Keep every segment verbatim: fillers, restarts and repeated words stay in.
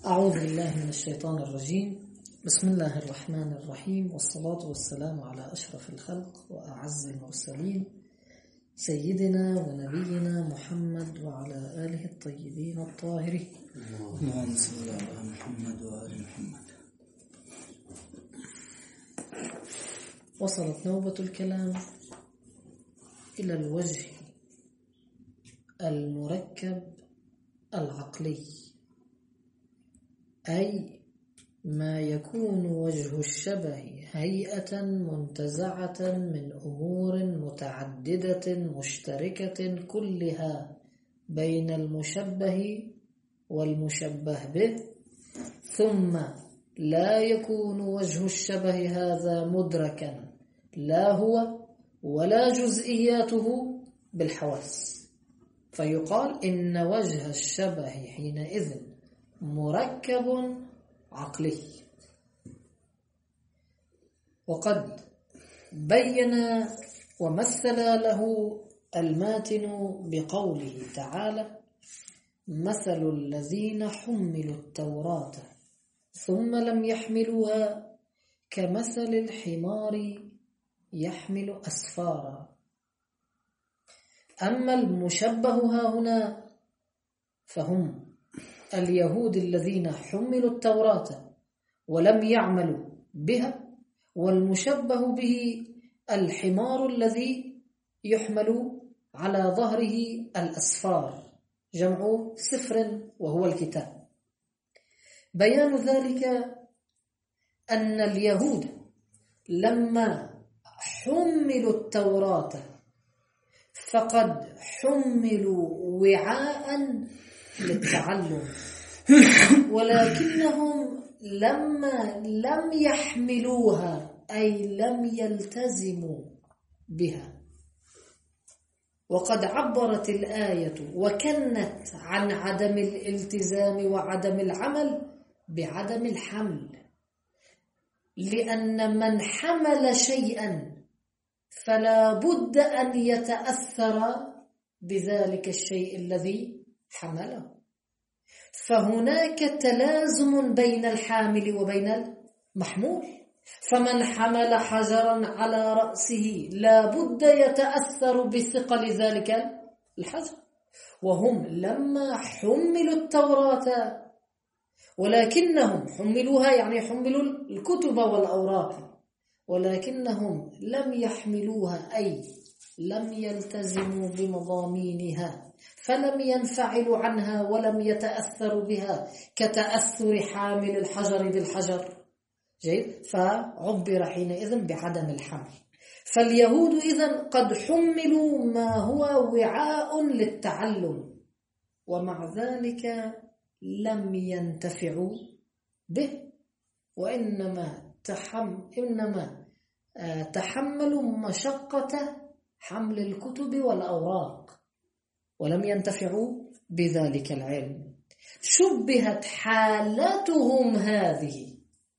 أعوذ بالله من الشيطان الرجيم. بسم الله الرحمن الرحيم، والصلاة والسلام على أشرف الخلق وأعز المرسلين سيدنا ونبينا محمد وعلى آله الطيبين الطاهرين. اللهم صل على محمد وآل محمد. وصلت نوبة الكلام إلى الوجه المركب العقلي، أي ما يكون وجه الشبه هيئة منتزعة من أمور متعددة مشتركة كلها بين المشبه والمشبه به، ثم لا يكون وجه الشبه هذا مدركا لا هو ولا جزئياته بالحواس، فيقال إن وجه الشبه حينئذ مركب عقلي. وقد بين ومثل له الماتن بقوله تعالى: مثل الذين حملوا التوراة ثم لم يحملوها كمثل الحمار يحمل أسفارا. أما المشبه ها هنا فهم اليهود الذين حملوا التوراة ولم يعملوا بها، والمشبه به الحمار الذي يحمل على ظهره الأسفار، جمع سفر وهو الكتاب. بيان ذلك أن اليهود لما حملوا التوراة فقد حملوا وعاء للتعلم، ولكنهم لما لم يحملوها أي لم يلتزموا بها. وقد عبرت الآية وكنت عن عدم الالتزام وعدم العمل بعدم الحمل، لأن من حمل شيئا فلا بد أن يتأثر بذلك الشيء الذي حمله، فهناك تلازم بين الحامل وبين المحمول. فمن حمل حجرا على رأسه لا بد يتأثر بثقل ذلك الحجر، وهم لما حملوا التوراة ولكنهم حملوها يعني حملوا الكتب والأوراق، ولكنهم لم يحملوها أي لم يلتزموا بمضامينها، فلم ينفعلوا عنها ولم يتأثروا بها كتأثر حامل الحجر بالحجر. جيد، فعبر حينئذ بعدم الحمل. فاليهود إذن قد حملوا ما هو وعاء للتعلم، ومع ذلك لم ينتفعوا به، وإنما تحم إنما تحملوا مشقة حمل الكتب والأوراق ولم ينتفعوا بذلك العلم. شبهت حالتهم هذه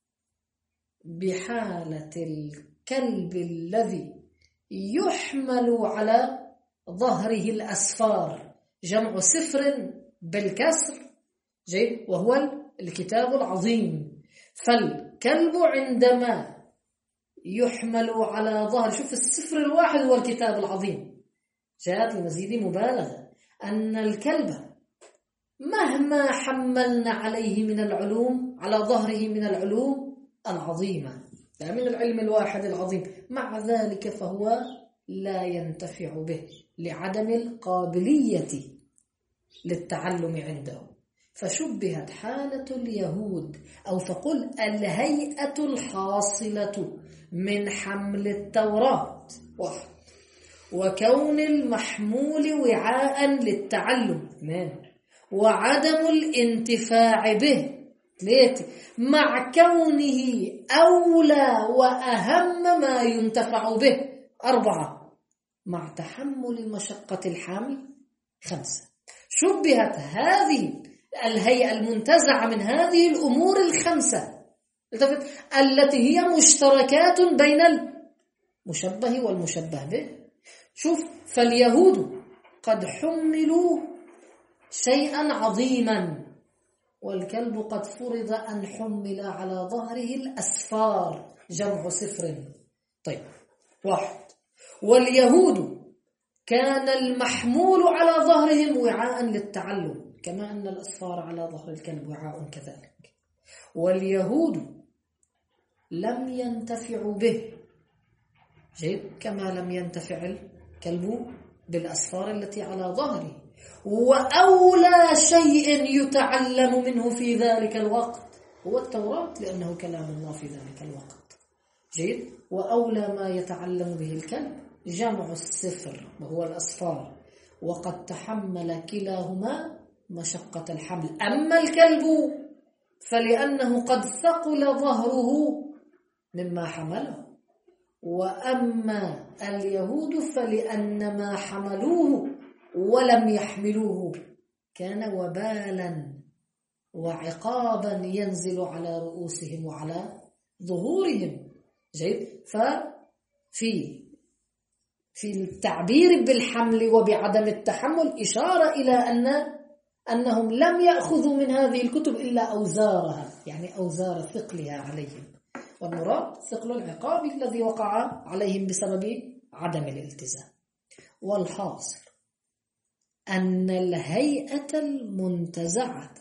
بحالة الكلب الذي يحمل على ظهره الأسفار، جمع سفر بالكسر، جيد، وهو الكتاب العظيم. فالكلب عندما يحمل على ظهر، شوف السفر الواحد هو الكتاب العظيم، جاءت لمزيد مبالغة أن الكلب مهما حملنا عليه من العلوم على ظهره من العلوم العظيمة، لا من العلم الواحد العظيم، مع ذلك فهو لا ينتفع به لعدم القابلية للتعلم عنده. فشبهت حالة اليهود، أو فقل الهيئة الحاصلة من حمل التوراة واحد، وكون المحمول وعاء للتعلم اثنين، وعدم الانتفاع به ثلاثة، مع كونه أولى وأهم ما ينتفع به أربعة، مع تحمل مشقة الحمل خمسة. شبهت هذه الهيئة المنتزعة من هذه الأمور الخمسة التي هي مشتركات بين المشبه والمشبه به. شوف، فاليهود قد حملوا شيئا عظيما والكلب قد فرض أن حمل على ظهره الأسفار جمع سفر. طيب واحد. واليهود كان المحمول على ظهرهم وعاء للتعلم كما أن الأسفار على ظهر الكلب وعاء كذلك. واليهود لم ينتفعوا به جيد كما لم ينتفع الكلب بالأسفار التي على ظهره. وأولى شيء يتعلم منه في ذلك الوقت هو التوراة لأنه كلام الله في ذلك الوقت. جيد. وأولى ما يتعلم به الكلب جمع السفر وهو الأسفار، وقد تحمل كلاهما مشقة الحمل. أما الكلب فلأنه قد ثقل ظهره مما حمله، وأما اليهود فلأن ما حملوه ولم يحملوه كان وبالا وعقابا ينزل على رؤوسهم وعلى ظهورهم. جيد. ففي في التعبير بالحمل وبعدم التحمل إشارة إلى أن أنهم لم يأخذوا من هذه الكتب إلا أوزارها، يعني أوزار ثقلها عليهم، والمراد ثقل العقاب الذي وقع عليهم بسبب عدم الالتزام. والحاصل أن الهيئة المنتزعة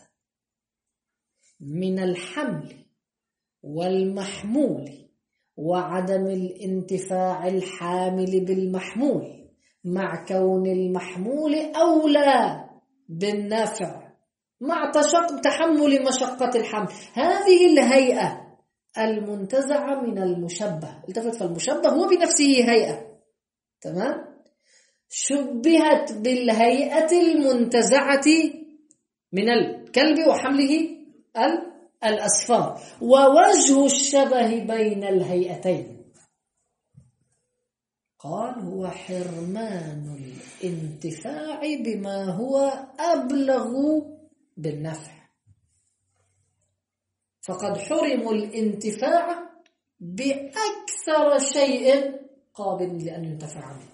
من الحمل والمحمول وعدم الانتفاع الحامل بالمحمول مع كون المحمول أولى بالنافع مع تحمل مشقة الحمل، هذه الهيئة المنتزعة من المشبه. التفت، فالمشبه هو بنفسه هيئة، تمام، شبهت بالهيئة المنتزعة من الكلب وحمله الأسفار. ووجه الشبه بين الهيئتين قال هو حرمان الانتفاع بما هو أبلغ بالنفع، فقد حرموا الانتفاع بأكثر شيء قابل لأن ينتفع به.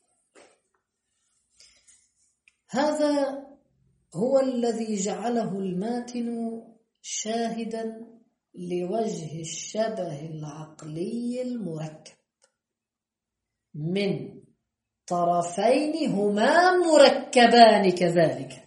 هذا هو الذي جعله الماتن شاهدا لوجه الشبه العقلي المركب من طرفين هما مركبان كذلك.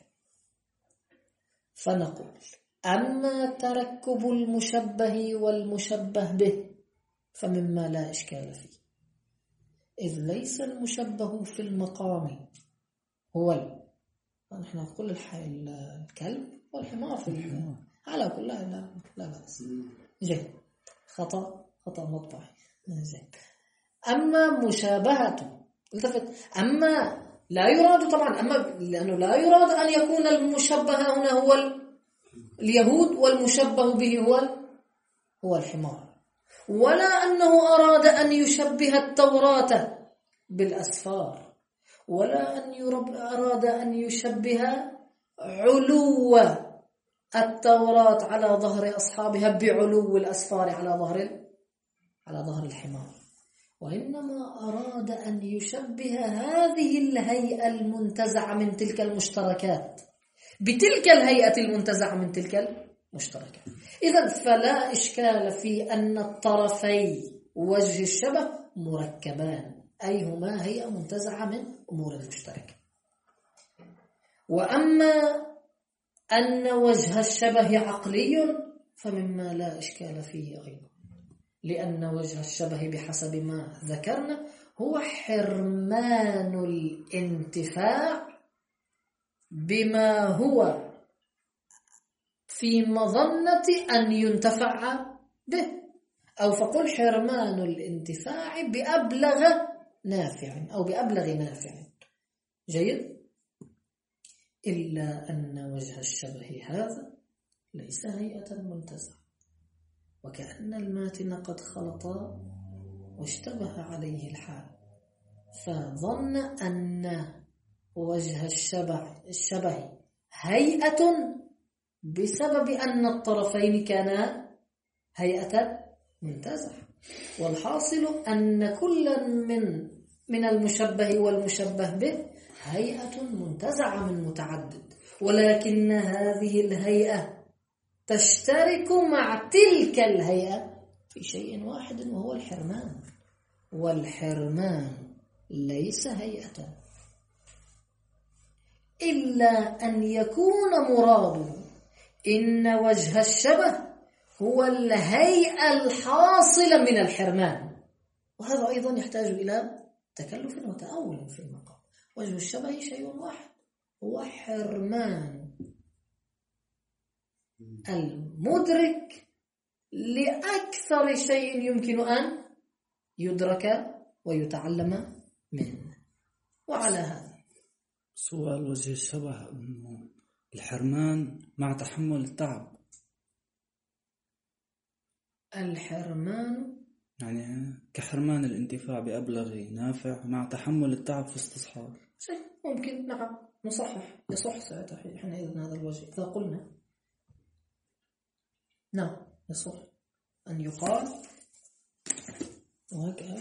فنقول أما تركب المشبه والمشبه به فمما لا إشكال فيه، إذ ليس المشبه في المقام هو ال... نحن نقول الكلب والحمار في على كلها لا لا بأس. جيد. خطأ خطأ مطبعي. جيد. أما مشابهته التفت، أما لا يراد طبعا، أما لأنه لا يراد أن يكون المشبه هنا هو اليهود والمشبه به هو هو الحمار، ولا أنه أراد أن يشبه التوراة بالأسفار، ولا أن يرب أراد أن يشبه علو التوراة على ظهر أصحابها بعلو الأسفار على ظهر على ظهر الحمار، وإنما أراد أن يشبه هذه الهيئة المنتزعة من تلك المشتركات بتلك الهيئة المنتزعة من تلك المشتركات. إذن فلا إشكال في أن الطرفي وجه الشبه مركبان، أي هما هيئة منتزعة من أمور المشتركة. وأما أن وجه الشبه عقلي فمما لا إشكال فيه أيضا، لأن وجه الشبه بحسب ما ذكرنا هو حرمان الانتفاع بما هو في مظنة أن ينتفع به، أو فقل حرمان الانتفاع بأبلغ نافع أو بأبلغ نافع. جيد. إلا أن وجه الشبه هذا ليس هيئة منتزعة، وكأن الماتن قد خلط واشتبه عليه الحال، فظن أن وجه الشبه, الشبه هيئة بسبب أن الطرفين كانا هيئة منتزعة. والحاصل أن كل من من المشبه والمشبه به هيئة منتزعة من متعدد، ولكن هذه الهيئة تشترك مع تلك الهيئة في شيء واحد وهو الحرمان، والحرمان ليس هيئة، إلا أن يكون مراده إن وجه الشبه هو الهيئة الحاصلة من الحرمان، وهذا أيضا يحتاج إلى تكلف وتأول في المقام. وجه الشبه شيء واحد هو حرمان المدرك لأكثر شيء يمكن أن يدرك ويتعلم منه. وعلى هذا سؤال وجه الشبه أنه الحرمان مع تحمل التعب. الحرمان يعني كحرمان الانتفاع بأبلغ نافع مع تحمل التعب في استصحاب. ممكن، نعم، نصحح، يصح ساعتها حينئذ هذا الوجه إذا قلنا نعم يصح أن يقال وهكذا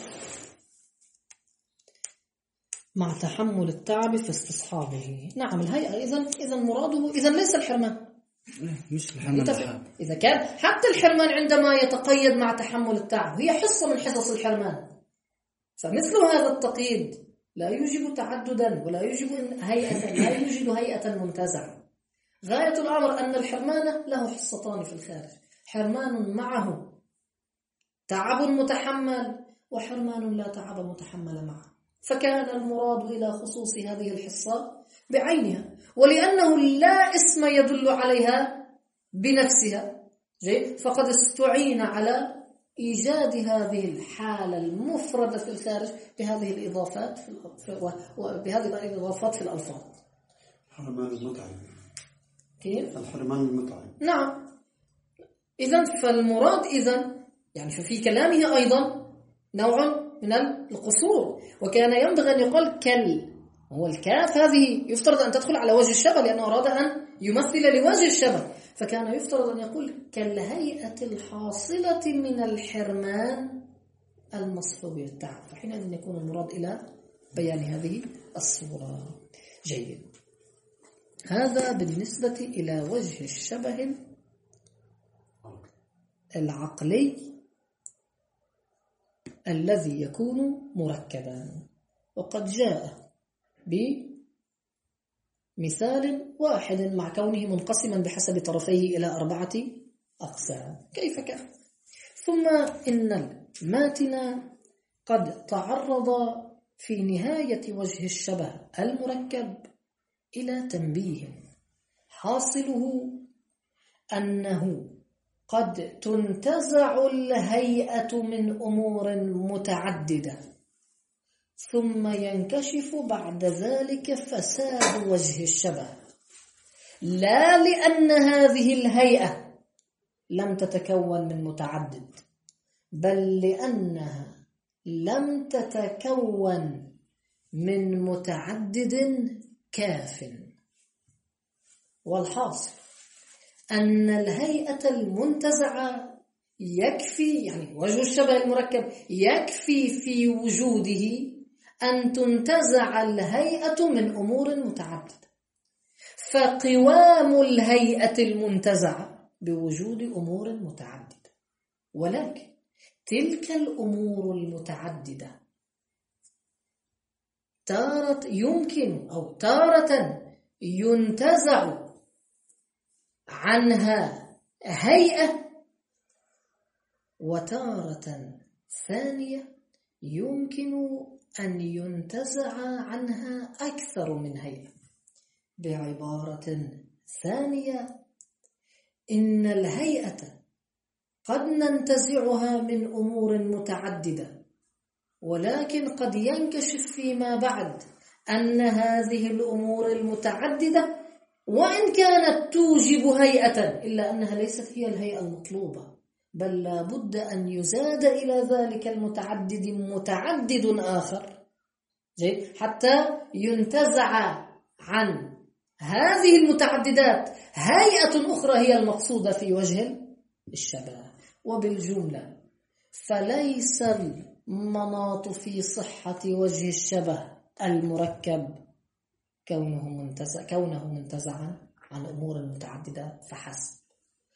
مع تحمل التعب في استصحابه. نعم الهيئة إذن إذن مراده إذن ليس الحرمان، مش الحرمان. إذا كان حتى الحرمان عندما يتقيد مع تحمل التعب هي حصة من حصص الحرمان، فمثل هذا التقييد لا يوجب تعددا ولا يوجب هيئة، لا يوجد هيئة منتزعة. غاية الأمر أن الحرمان له حصتان في الخارج، حرمان معه تعب متحمل وحرمان لا تعب متحمل معه، فكان المراد إلى خصوص هذه الحصة بعينها، ولأنه لا اسم يدل عليها بنفسها جيد، فقد استعين على إيجاد هذه الحالة المفردة في الخارج بهذه الإضافات في وبهذه الإضافات في الألفاظ. حرمان المتعب. كيف؟ الحرمان المتعب. نعم. إذن فالمراد إذن يعني ففي كلامه أيضا نوع من القصور، وكان ينبغي أن يقال كل، هو الكاف هذه يفترض أن تدخل على وجه الشبه لأنه أراد أن يمثل لوجه الشبه، فكان يفترض أن يقول كالهيئة الحاصلة من الحرمان المصحوب بالتعب، فحينئذ يكون المراد إلى بيان هذه الصورة. جيد، هذا بالنسبة إلى وجه الشبه العقلي الذي يكون مركبا، وقد جاء بمثال واحد مع كونه منقسما بحسب طرفيه إلى أربعة أقسام. كيف كان؟ ثم إن الماتن قد تعرض في نهاية وجه الشبه المركب إلى تنبيه حاصله أنه قد تنتزع الهيئة من أمور متعددة ثم ينكشف بعد ذلك فساد وجه الشبه، لا لأن هذه الهيئة لم تتكون من متعدد، بل لأنها لم تتكون من متعدد كاف. والحاصل أن الهيئة المنتزعة يكفي، يعني وجه الشبه المركب يكفي في وجوده أن تنتزع الهيئة من أمور متعددة، فقوام الهيئة المنتزعة بوجود أمور متعددة، ولكن تلك الأمور المتعددة تارة يمكن أو تارة ينتزع عنها هيئة، وتارة ثانية يمكن أن ينتزع عنها أكثر من هيئة. بعبارة ثانية، إن الهيئة قد ننتزعها من أمور متعددة، ولكن قد ينكشف فيما بعد أن هذه الأمور المتعددة وإن كانت توجب هيئة إلا أنها ليست هي الهيئة المطلوبة، بل لا بد أن يزاد إلى ذلك المتعدد متعدد آخر جيد حتى ينتزع عن هذه المتعددات هيئة أخرى هي المقصودة في وجه الشبه. وبالجملة فليس المناط في صحة وجه الشبه المركب كونه منتزع كونه منتزعا عن أمور متعددة فحسب،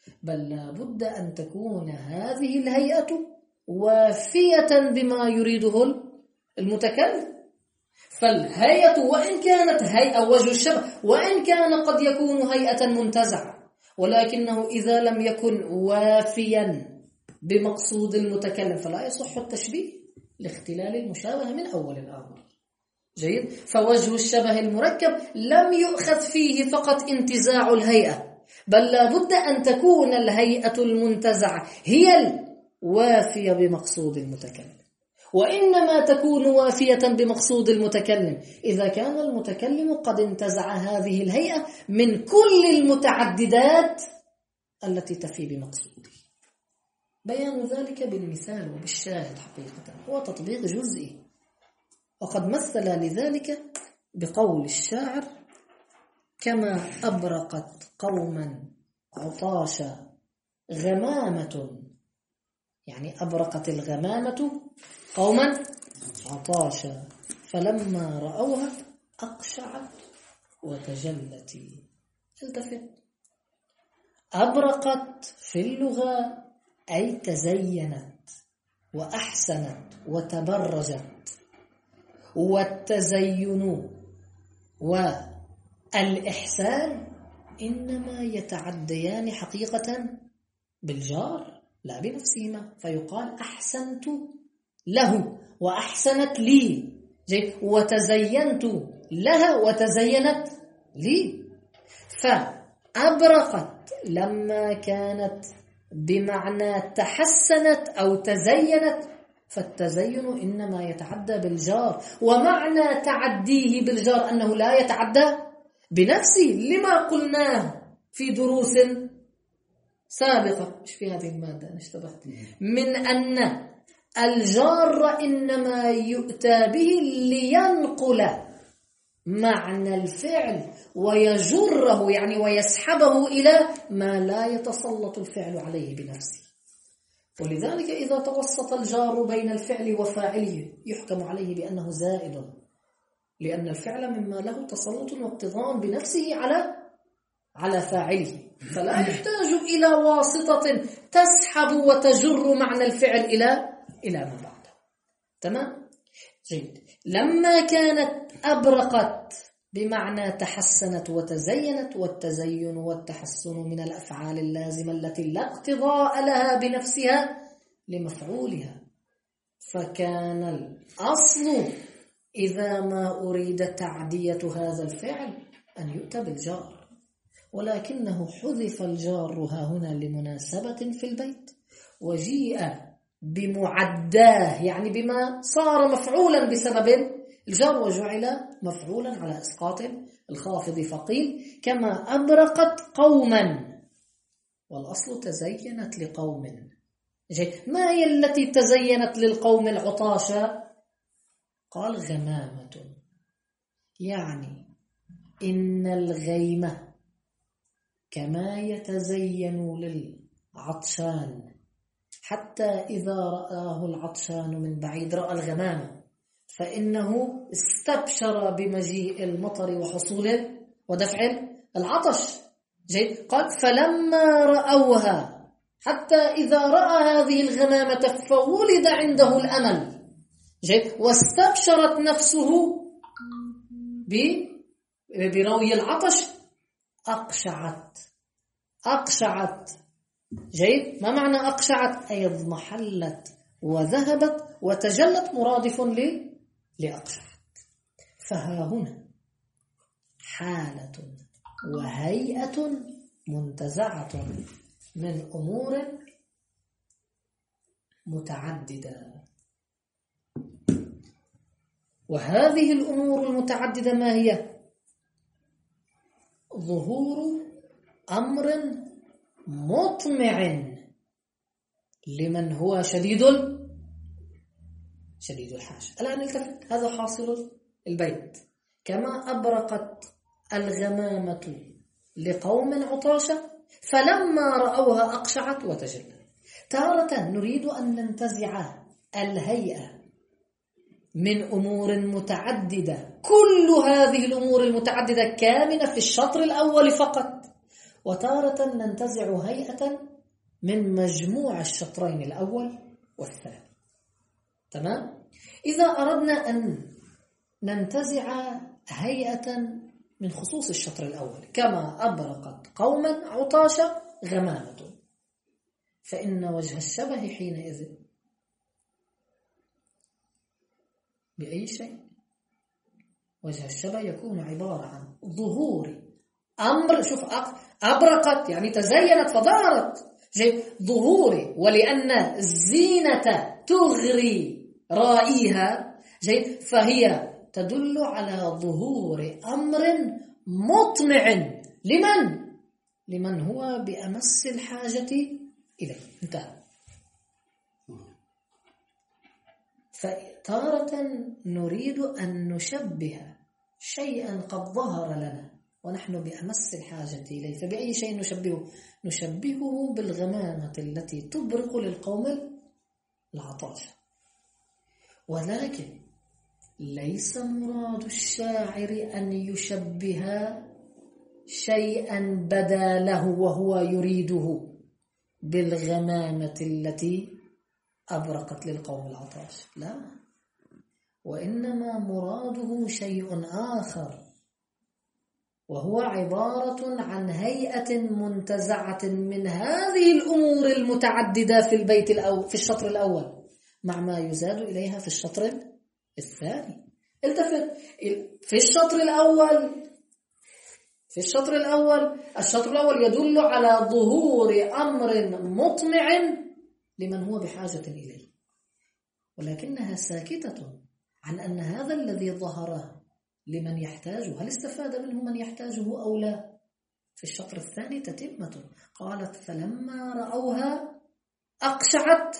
بل لابد أن تكون هذه الهيئة وافية بما يريده المتكلم. فالهيئة وإن كانت هيئة وجه الشبه، وإن كان قد يكون هيئة منتزعة، ولكنه إذا لم يكن وافيا بمقصود المتكلم فلا يصح التشبيه لاختلال المشابه من أول الأمر. جيد. فوجه الشبه المركب لم يؤخذ فيه فقط انتزاع الهيئة، بل لابد أن تكون الهيئة المنتزعة هي الوافية بمقصود المتكلم، وإنما تكون وافية بمقصود المتكلم إذا كان المتكلم قد انتزع هذه الهيئة من كل المتعددات التي تفي بمقصوده. بيان ذلك بالمثال وبالشاهد حقيقة هو تطبيق جزئي، وقد مثل لذلك بقول الشاعر: كما أبرقت قوما عطاشا غمامة، يعني أبرقت الغمامة قوما عطاشا فلما رأوها أقشعت وتجلت. التفت. أبرقت في اللغة أي تزينت وأحسنت وتبرجت، والتزين والإحسان إنما يتعديان حقيقة بالجار لا بنفسهما، فيقال أحسنت له وأحسنت لي، وتزينت لها وتزينت لي. فأبرقت لما كانت بمعنى تحسنت أو تزينت، فالتزين إنما يتعدى بالجار، ومعنى تعديه بالجار أنه لا يتعدى بنفسه، لما قلناه في دروس سابقة مش في هذه المادة نشتبهت من أن الجار إنما يؤتى به لينقل معنى الفعل ويجره، يعني ويسحبه إلى ما لا يتسلط الفعل عليه بنفسه. ولذلك إذا توسط الجار بين الفعل وفاعله يحكم عليه بأنه زائد، لأن الفعل مما له تسلط واقتضاء بنفسه على على فاعله، فلا يحتاج إلى واسطة تسحب وتجر معنى الفعل إلى إلى ما بعده. تمام؟ جيد. لما كانت أبرقت بمعنى تحسنت وتزينت، والتزين والتحسن من الأفعال اللازمة التي لا اقتضاء لها بنفسها لمفعولها، فكان الأصل إذا ما أريد تعدية هذا الفعل أن يؤتى بالجار، ولكنه حذف الجار ها هنا لمناسبة في البيت، وجيء بمعداه يعني بما صار مفعولا بسبب الجار، وجعل مفعولا على إسقاط الخافض، فقيل كما أبرقت قوما، والأصل تزينت لقوم. ما هي التي تزينت للقوم العطاشة؟ قال غمامة، يعني إن الغيمة كما يتزين للعطشان حتى إذا رآه العطشان من بعيد رأى الغمامة فإنه استبشر بمجيء المطر وحصوله ودفع العطش. جيد. قال فلما رأوها، حتى إذا رأى هذه الغمامة فولد عنده الأمل. جيد. واستبشرت نفسه بروي العطش أقشعت أقشعت جيد. ما معنى أقشعت؟ أي اضمحلت وذهبت وتجلت، مرادف لأقشعت. فها هنا حالة وهيئة منتزعة من أمور متعددة، وهذه الأمور المتعددة ما هي؟ ظهور أمر مطمع لمن هو شديد شديد الحاجة. الآن التفت، هذا حاصل البيت. كما أبرقت الغمامة لقوم عطاشة فلما رأوها أقشعت وتجلت. تارة نريد أن ننتزع الهيئة من أمور متعددة، كل هذه الأمور المتعددة كامنة في الشطر الأول فقط، وتارة ننتزع هيئة من مجموع الشطرين الأول والثاني. تمام؟ إذا أردنا أن ننتزع هيئة من خصوص الشطر الأول كما أبرقت قوما عطاشة غمامة، فإن وجه الشبه حينئذ بأي شيء؟ وجه الشبه يكون عبارة عن ظهور أمر، شوف أبرقت يعني تزينت فظهرت، ظهور، ولأن الزينة تغري رائيها، جيد، فهي تدل على ظهور أمر مطمع لمن؟ لمن هو بأمس الحاجة إليه. انتهى. فتارة نريد أن نشبه شيئا قد ظهر لنا ونحن بأمس الحاجة إليه، فبأي شيء نشبهه؟ نشبهه بالغمامة التي تبرق للقوم العطاش. ولكن ليس مراد الشاعر أن يشبه شيئا بدا له وهو يريده بالغمامة التي أبرقت للقوم العطاش، لا، وإنما مراده شيء آخر، وهو عبارة عن هيئة منتزعة من هذه الأمور المتعددة في البيت الأول، في الشطر الأول، مع ما يزاد إليها في الشطر الثاني. التفت، في الشطر الأول في الشطر الأول الشطر الأول يدل على ظهور أمر مطمع لمن هو بحاجة إليه، ولكنها ساكتة عن أن هذا الذي ظهر لمن يحتاجه، هل استفاد منه من يحتاجه أو لا؟ في الشطر الثاني تتمة، قالت فلما رأوها أقشعت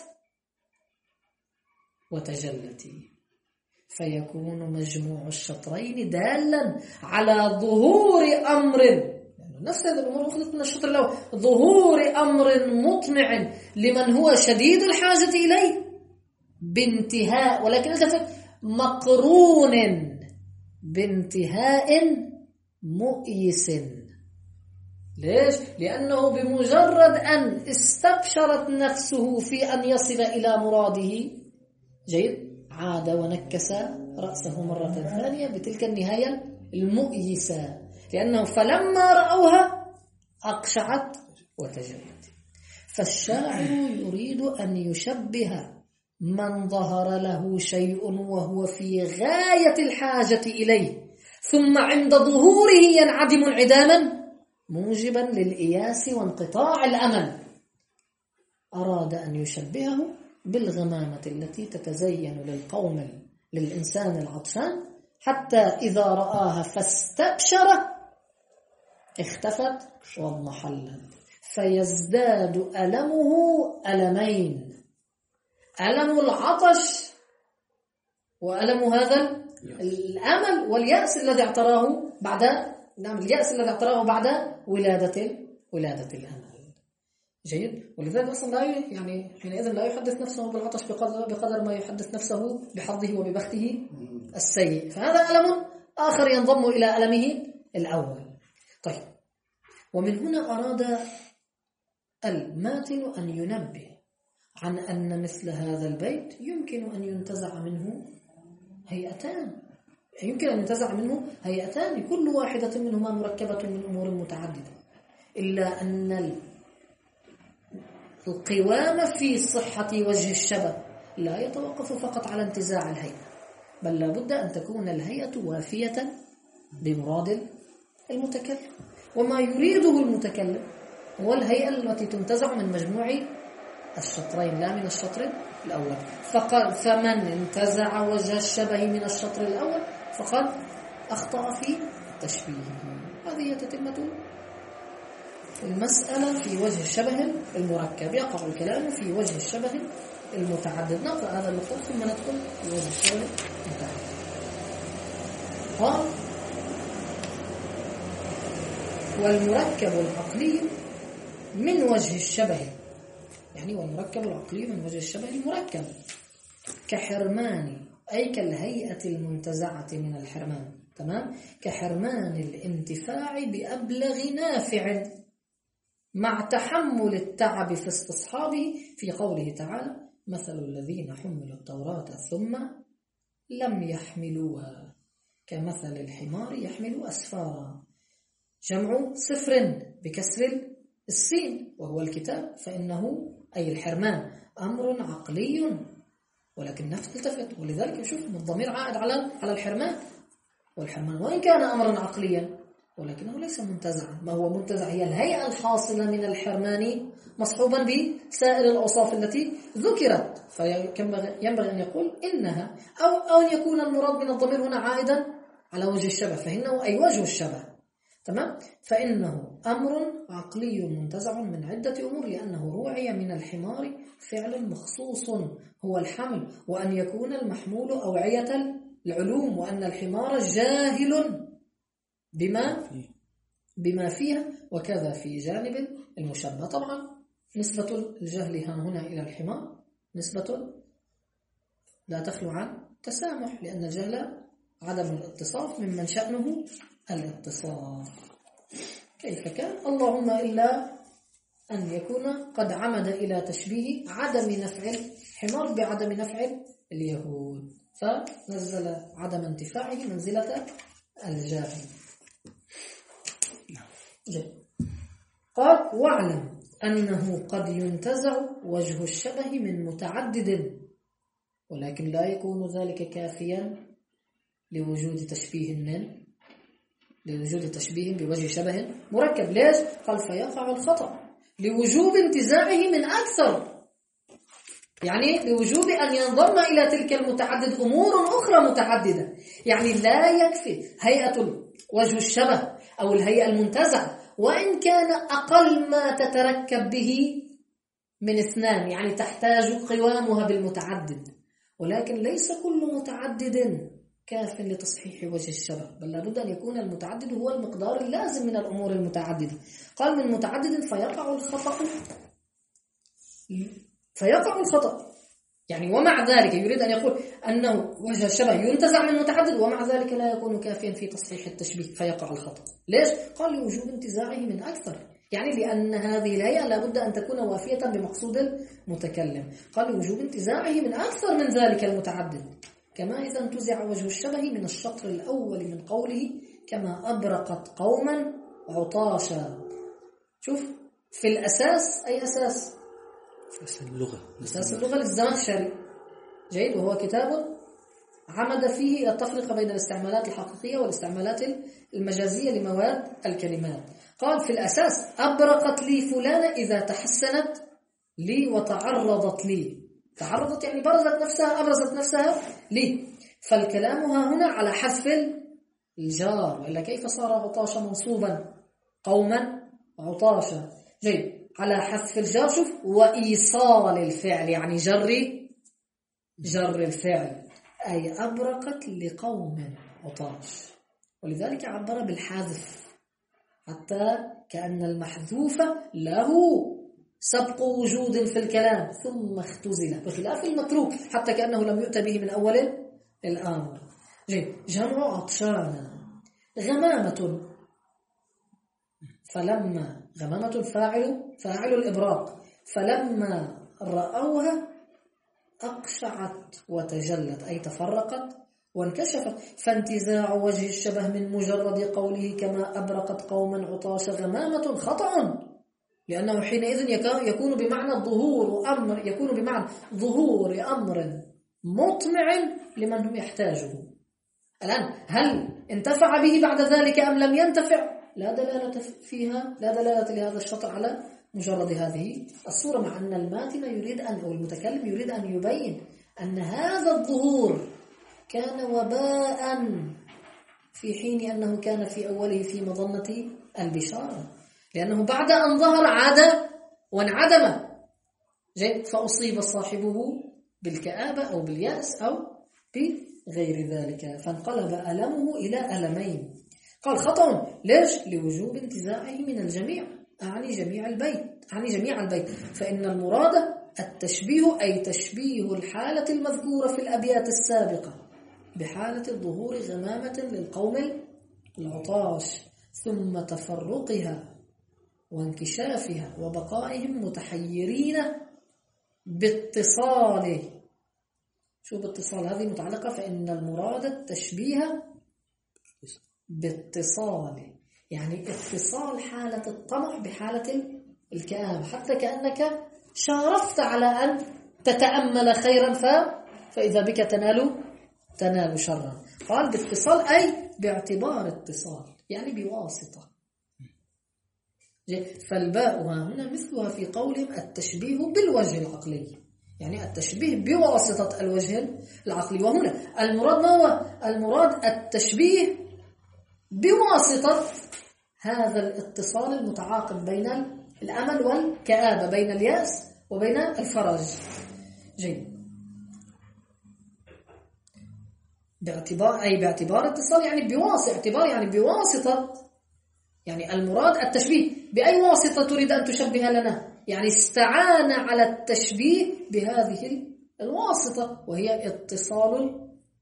وتجلت، فيكون مجموع الشطرين دالا على ظهور أمر، يعني نفس هذه الأمور أخذت من الشطر الأول، ظهور أمر مطمع لمن هو شديد الحاجة إليه بانتهاء، ولكن مقرون بانتهاء مؤيس. ليش؟ لأنه بمجرد أن استبشرت نفسه في أن يصل إلى مراده، جيد، عاد ونكس رأسه مرة ثانية بتلك النهاية المؤيسة، لأنه فلما رأوها أقشعت وتجلت. فالشاعر يريد أن يشبه من ظهر له شيء وهو في غاية الحاجة إليه، ثم عند ظهوره ينعدم انعداما موجبا للإياس وانقطاع الأمل. أراد أن يشبهه بالغمامة التي تتزين للقوم للإنسان العطشان، حتى إذا رآها فاستبشر اختفت واضمحلت، فيزداد ألمه ألمين، ألم العطش وألم هذا الأمل واليأس الذي اعتراه بعد نعم اليأس الذي اعتراه بعد ولادة ولادة الأمل. جيد، ولذلك أصلا لا يعني حينئذ لا يحدث نفسه بالعطش بقدر, بقدر ما يحدث نفسه بحظه وببخته السيء، فهذا ألم آخر ينضم إلى ألمه الأول. طيب، ومن هنا أراد الماتن أن ينبه عن أن مثل هذا البيت يمكن أن ينتزع منه هيئتان، يمكن أن ينتزع منه هيئتان كل واحدة منهما مركبة من أمور متعددة، إلا أن القوام في صحة وجه الشبه لا يتوقف فقط على انتزاع الهيئة، بل لابد أن تكون الهيئة وافية بمراد المتكلم، وما يريده المتكلم هو الهيئة التي تنتزع من مجموع الشطرين لا من الشطر الأول. فقال فمن انتزع وجه الشبه من الشطر الأول فقد أخطأ في تشبيهه. هذه تتمة المسألة في وجه الشبه المركب، يقع الكلام في وجه الشبه المتعدد. نقرأ هذا المقطع ثم ندخل في وجه الشبه المتعدد. قال والمركب العقلي من وجه الشبه، يعني والمركب العقلي من وجه الشبه المركب كحرمان، أي كالهيئة المنتزعة من الحرمان، تمام، كحرمان الانتفاع بأبلغ نافع مع تحمل التعب في استصحابه في قوله تعالى مثل الذين حملوا التوراة ثم لم يحملوها كمثل الحمار يحمل أسفارا. جمع سفر بكسر السين وهو الكتاب، فإنه أي الحرمان أمر عقلي ولكن نفس تلتفت، ولذلك شوف الضمير عائد على على الحرمان، والحرمان وإن كان أمرا عقليا ولكنه ليس منتزعا. ما هو منتزع هي الهيئة الحاصلة من الحرمان مصحوبا بسائر الأوصاف التي ذكرت، فينبغي أن يقول إنها أو, أو أن يكون المراد من الضمير هنا عائدا على وجه الشبه، فإنه أي وجه الشبه. تمام؟ فإنه أمر عقلي منتزع من عدة أمور، لأنه روعي من الحمار فعل مخصوص هو الحمل، وأن يكون المحمول أوعية العلوم، وأن الحمار جاهل بما بما فيها، وكذا في جانب المشبه. طبعا نسبة الجهل هنا إلى الحمار نسبة لا تخلو عن تسامح، لأن الجهل عدم الاتصاف ممن شأنه الاتصاف. كيف كان؟ اللهم إلا أن يكون قد عمد إلى تشبيه عدم نفع الحمار بعدم نفع اليهود، فنزل عدم انتفاعه منزلة الجاهل. جيد. قال واعلم أنه قد ينتزع وجه الشبه من متعدد، ولكن لا يكون ذلك كافيا لوجود تشبيه من لوجود تشبيه بوجه شبه مركب. ليش؟ قال فيقع الخطأ لوجوب انتزاعه من أكثر، يعني لوجوب أن ينضم إلى تلك المتعدد أمور أخرى متعددة. يعني لا يكفي هيئة وجه الشبه أو الهيئة المنتزعة وإن كان أقل ما تتركب به من اثنان، يعني تحتاج قوامها بالمتعدد، ولكن ليس كل متعدد كاف لتصحيح وجه الشبه، بل لابد أن يكون المتعدد هو المقدار اللازم من الأمور المتعددة. قال من متعدد فيقع الخطأ فيقع الخطأ يعني ومع ذلك يريد أن يقول أنه وجه الشبه ينتزع من متعدد، ومع ذلك لا يكون كافيا في تصحيح التشبيه فيقع الخطأ. ليش؟ قال لوجوب انتزاعه من أكثر، يعني لأن هذه الهيئة لابد أن تكون وافية بمقصود المتكلم. قال لوجوب انتزاعه من أكثر من ذلك المتعدد، كما إذا انتزع وجه الشبه من الشطر الأول من قوله كما أبرقت قوما عطاشا. شوف في الأساس أي أساس؟ أساس اللغة أساس اللغة للزمخشري. جيد. وهو كتاب عمد فيه إلى التفرقة بين الاستعمالات الحقيقية والاستعمالات المجازية لمواد الكلمات. قال في الأساس أبرقت لي فلانة إذا تحسنت لي وتعرضت لي. تعرضت يعني برزت نفسها، أبرزت نفسها لي، فالكلام ها هنا على حذف الجار، وإلا كيف صار عطاشا منصوبا قوما عطاشا. جيد. على حذف الجار. شوف وإيصال الفعل يعني جر جر الفعل، أي أبرقت لقوم عطاش، ولذلك عبر بالحذف حتى كأن المحذوف له سبق وجود في الكلام ثم اختزل، بخلاف المتروك حتى كأنه لم يؤت به من أول الأمر. جيد. جمع عطشان غمامة، فلما غمامة فاعل فاعل الإبراق، فلما رأوها أقشعت وتجلت أي تفرقت وانكشفت. فانتزاع وجه الشبه من مجرد قوله كما أبرقت قوما عطاش غمامة خطأ، لأنه حينئذ يكون بمعنى الظهور أمر يكون بمعنى ظهور أمر مطمع لمن هم يحتاجه. الآن هل انتفع به بعد ذلك أم لم ينتفع؟ لا دلالة فيها، لا دلالة لهذا الشطر على مجرد هذه الصورة، مع أن الماتن يريد أن أو المتكلم يريد أن يبين أن هذا الظهور كان وباء في حين أنه كان في أوله في مظنة البشارة، لأنه بعد أن ظهر عاد وانعدم. جيد. فأصيب صاحبه بالكآبة أو باليأس أو بغير ذلك، فانقلب ألمه إلى ألمين. قال خطأ. ليش؟ لوجوب انتزاعه من الجميع، أعني جميع البيت أعني جميع البيت فإن المراد التشبيه أي تشبيه الحالة المذكورة في الأبيات السابقة بحالة الظهور غمامة للقوم العطاش ثم تفرقها وانكشافها وبقائهم متحيرين باتصال. شو باتصال؟ هذه متعلقة، فإن المراد التشبيه باتصال، يعني اتصال حالة الطمع بحالة الكآبة، حتى كأنك شارفت على أن تتأمل خيرا ف... فإذا بك تنال تنال شرا. قال باتصال أي باعتبار اتصال، يعني بواسطة. فالباء هنا مثلها في قولهم التشبيه بالوجه العقلي، يعني التشبيه بواسطة الوجه العقلي. وهنا المراد ما هو؟ المراد التشبيه بواسطة هذا الاتصال المتعاقب بين الأمل والكآبة، بين اليأس وبين الفرج. جيد. باعتبار أي باعتبار اتصال، يعني بواسطة، اعتبار يعني بواسطة، يعني المراد التشبيه. بأي واسطة تريد أن تشبه لنا؟ يعني استعان على التشبيه بهذه الواسطة، وهي اتصال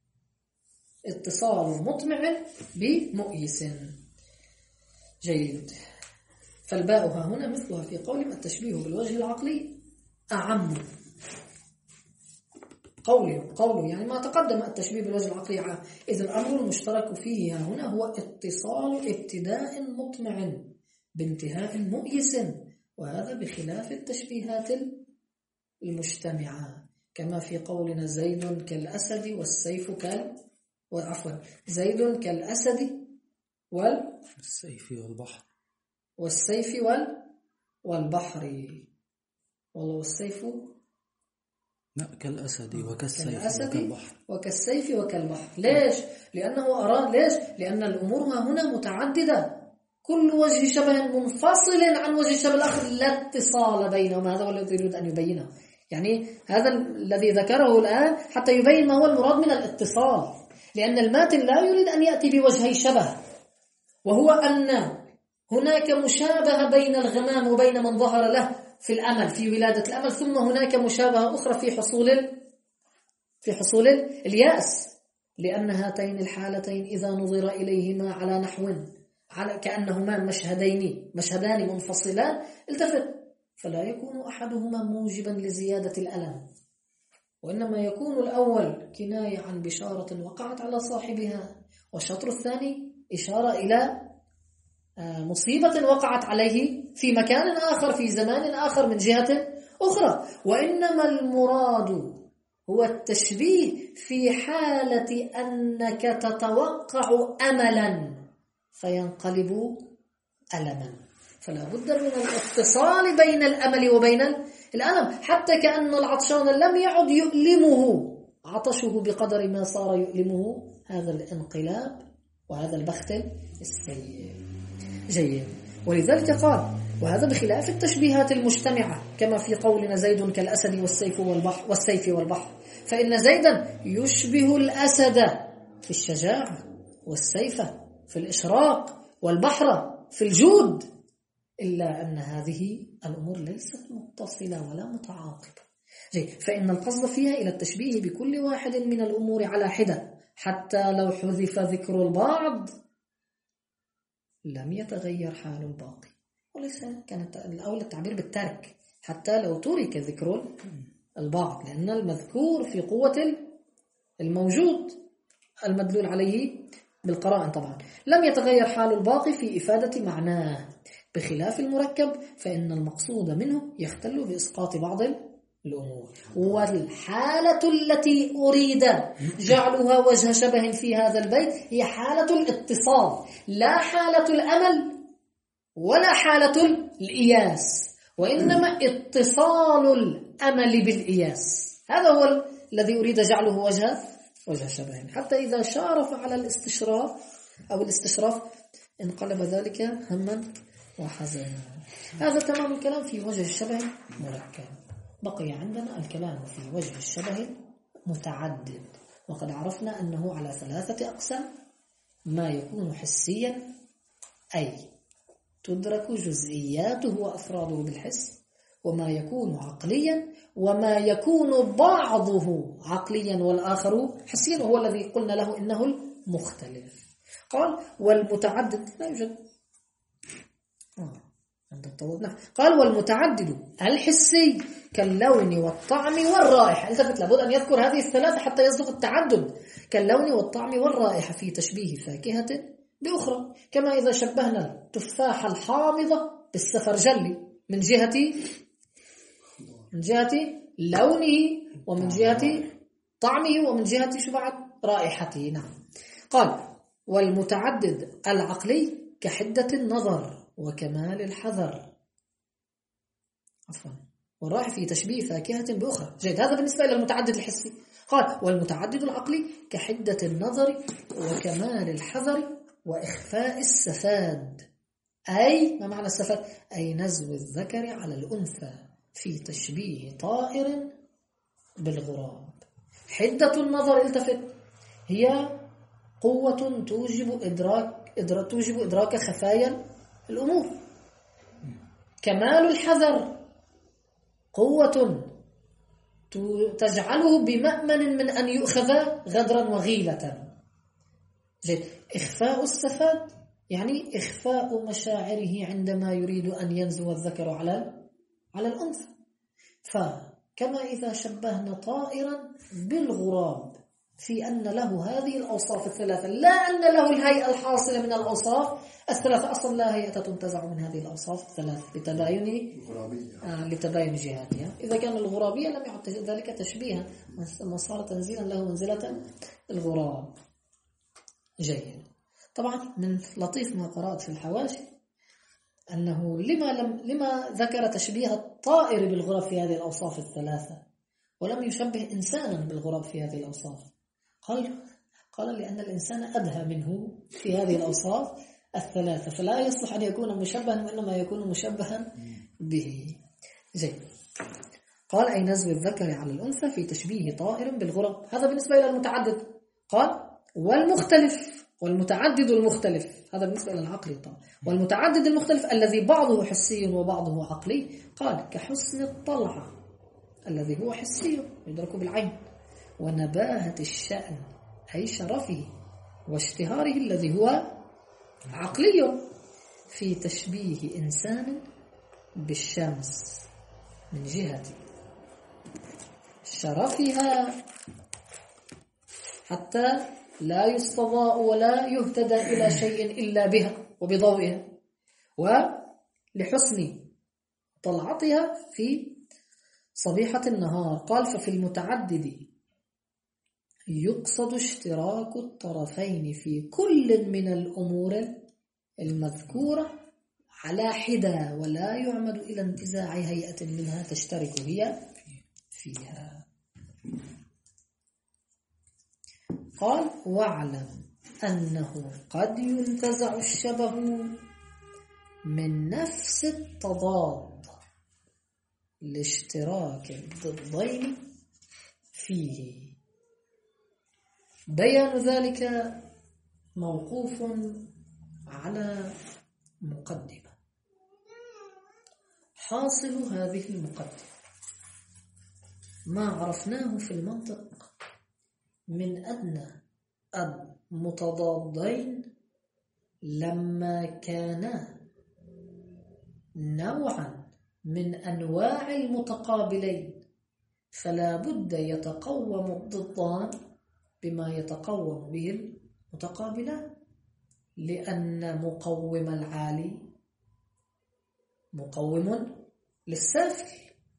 اتصال مطمع بمؤيس. جيد. فالباء هنا مثلها في قولهم التشبيه بالوجه العقلي أعم. قوله قوله يعني ما تقدم التشبيه بالوجه العقلي، إذ الأمر المشترك فيه هنا هو اتصال ابتداء مطمع بانتهاء مؤيس، وهذا بخلاف التشبيهات المجتمعة، كما في قولنا زيد كالأسد والسيف كال وعفوا زيد كالأسد وال السيف والبحر والسيف وال والبحر. والله والسيف لا كالأسد وكالسيف كالأسد وكالبحر وكالسيف وكالبحر. ليش؟ لأنه أراد ليش؟ لأن الأمور هنا متعددة، كل وجه شبه منفصل عن وجه شبه الآخر، لا اتصال بينهما. هذا هو الذي يريد أن يبينه، يعني هذا الذي ذكره الآن حتى يبين ما هو المراد من الاتصال، لأن الماتن لا يريد أن يأتي بوجهي شبه، وهو أن هناك مشابهة بين الغمام وبين من ظهر له في الأمل، في ولادة الأمل، ثم هناك مشابهة أخرى في حصول في حصول اليأس، لأن هاتين الحالتين إذا نظر إليهما على نحو على كأنهما مشهدين مشهدان منفصلان التفت، فلا يكون أحدهما موجبا لزيادة الألم، وإنما يكون الأول كناية عن بشارة وقعت على صاحبها، والشطر الثاني إشارة إلى مصيبة وقعت عليه في مكان آخر في زمان آخر من جهة أخرى. وإنما المراد هو التشبيه في حالة أنك تتوقع أملا فينقلب ألما، فلا بد من الاتصال بين الأمل وبين الألم، حتى كأن العطشان لم يعد يؤلمه عطشه بقدر ما صار يؤلمه هذا الانقلاب وهذا البخت السيء. جيد. ولذلك قال وهذا بخلاف التشبيهات المجتمعة، كما في قولنا زيد كالأسد والسيف والبحر والسيف والبحر، فإن زيدا يشبه الأسد في الشجاعة، والسيف في الإشراق، والبحر في الجود، إلا أن هذه الأمور ليست متصلة ولا متعاقبة. جيد. فإن القصد فيها إلى التشبيه بكل واحد من الأمور على حدة، حتى لو حذف ذكر البعض لم يتغير حال الباقي، وليس كانت الأول التعبير بالترك، حتى لو ترك ذكر البعض، لأن المذكور في قوة الموجود المدلول عليه بالقراءة طبعا لم يتغير حال الباقي في إفادة معناه، بخلاف المركب فإن المقصود منه يختل بإسقاط بعض الأمور. والحالة التي أريد جعلها وجه شبه في هذا البيت هي حالة الاتصال، لا حالة الأمل ولا حالة الإياس، وإنما اتصال الأمل بالإياس، هذا هو الذي أريد جعله وجه وجه شبه، حتى إذا شارف على الاستشراف أو الاستشراف انقلب ذلك هما وحزنا. هذا تمام الكلام في وجه الشبه مركب. بقي عندنا الكلام في وجه الشبه متعدد، وقد عرفنا أنه على ثلاثة أقسام: ما يكون حسيا أي تدرك جزئياته وأفراده بالحس، وما يكون عقليا، وما يكون بعضه عقليا والآخر حسيا، وهو الذي قلنا له إنه المختلف. قال والمتعدد لا يوجد آه. عند الطواب. نعم. قال والمتعدد الحسي كاللون والطعم والرائحة. التفت، لابد أن يذكر هذه الثلاثة حتى يصدق التعدد. كاللون والطعم والرائحة في تشبيه فاكهة بأخرى، كما إذا شبهنا التفاح الحامضة بالسفرجل من جهة من جهة لونه ومن جهة طعمه ومن جهة شو بعد رائحته. نعم. قال والمتعدد العقلي كحدة النظر وكمال الحذر، عفوا والرائحة في تشبيه فاكهة بأخرى. جيد، هذا بالنسبة إلى المتعدد الحسي. قال والمتعدد العقلي كحدة النظر وكمال الحذر وإخفاء السفاد. أي ما معنى السفاد؟ أي نزو الذكر على الأنثى في تشبيه طائر بالغراب. حدة النظر، التفت، هي قوة توجب إدراك, إدراك توجب إدراك خفايا الأمور. كمال الحذر قوة تجعله بمأمن من أن يؤخذ غدرا وغيلة. جيد. إخفاء السفاد يعني إخفاء مشاعره عندما يريد أن ينزو الذكر على على الأنثى. فكما إذا شبهنا طائرا بالغراب في أن له هذه الأوصاف الثلاثة، لا أن له الهيئة الحاصلة من الأوصاف الثلاثة، أصلا لا هيئة تنتزع من هذه الأوصاف الثلاث لتباين آه لتباين جهاتها. إذا كان الغرابية لم يعد ذلك تشبيها، ما صار تنزيلا له منزلة الغراب. جيد. طبعا من لطيف ما قرأت في الحواشي أنه لما لم لما ذكر تشبيه الطائر بالغراب في هذه الأوصاف الثلاثة ولم يشبه إنسانا بالغراب في هذه الأوصاف؟ قال قال لأن الإنسان أدهى منه في هذه الأوصاف الثلاثة، فلا يصلح أن يكون مشبها وإنما يكون مشبها به. زين. قال أي نزو الذكر على الأنثى في تشبيه طائر بالغراب. هذا بالنسبة إلى المتعدد. قال والمختلف والمتعدد المختلف، هذا بالنسبة إلى العقل طبعا. والمتعدد المختلف الذي بعضه حسي وبعضه عقلي، قال كحسن الطلعة الذي هو حسي يدرك بالعين، ونباهة الشأن أي شرفه واشتهاره الذي هو عقلي في تشبيه إنسان بالشمس من جهة شرفها حتى لا يستضاء ولا يهتدى إلى شيء إلا بها وبضوئها، ولحسن طلعتها في صبيحة النهار. قال ففي المتعدد يقصد اشتراك الطرفين في كل من الأمور المذكورة على حدة، ولا يعمد إلى انتزاع هيئة منها تشترك هي فيها. قال واعلم أنه قد ينتزع الشبه من نفس التضاد لاشتراك الضدين فيه. بيان ذلك موقوف على مقدمة. حاصل هذه المقدمة ما عرفناه في المنطق من أن المتضادين لما كانا نوعا من أنواع المتقابلين فلا بد يتقوم الضدان بما يتقوم به المتقابلان، لأن مقوم العالي مقوم للسافل.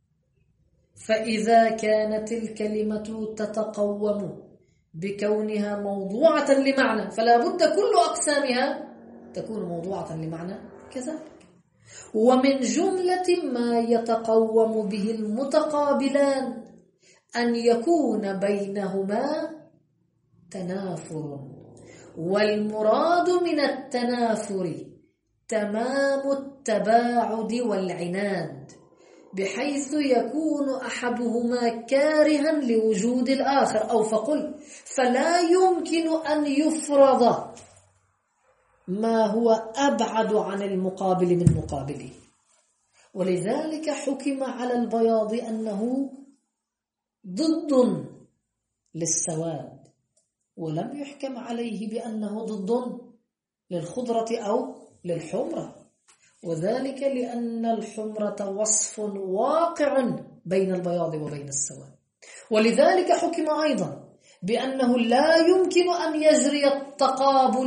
فإذا كانت الكلمة تتقوم بكونها موضوعة لمعنى فلا بد كل أقسامها تكون موضوعة لمعنى كذلك. ومن جملة ما يتقوم به المتقابلان أن يكون بينهما تنافر، والمراد من التنافر تمام التباعد والعناد، بحيث يكون أحدهما كارها لوجود الآخر، أو فقل فلا يمكن أن يفرض ما هو أبعد عن المقابل من مقابله. ولذلك حكم على البياض أنه ضد للسواد، ولم يحكم عليه بأنه ضد للخضرة أو للحمرة. وذلك لأن الحمرة وصف واقع بين البياض وبين السواد. ولذلك حكم أيضا بأنه لا يمكن أن يجري التقابل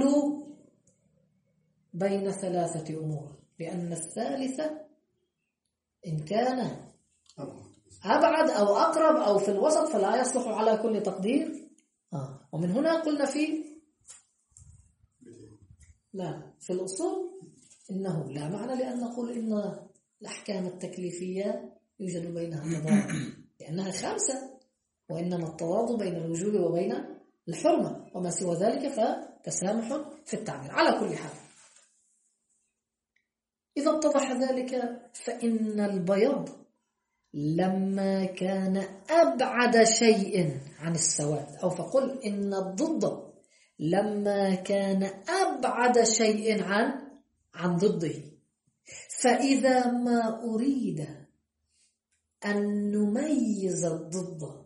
بين ثلاثة أمور، لأن الثالثة إن كان أبعد أو أقرب أو في الوسط فلا يصلح على كل تقدير. آه. ومن هنا قلنا في لا في الأصول إنه لا معنى لأن نقول إن الأحكام التكليفية يوجد بينها تضاد لأنها خمسة، وإنما التضاد بين الوجوب وبين الحرمة، وما سوى ذلك فتسامح في التعبير. على كل حال إذا اتضح ذلك فإن البياض لما كان أبعد شيء عن السواد، أو فقل إن الضد لما كان أبعد شيء عن عن ضده، فإذا ما أريد أن نميز الضد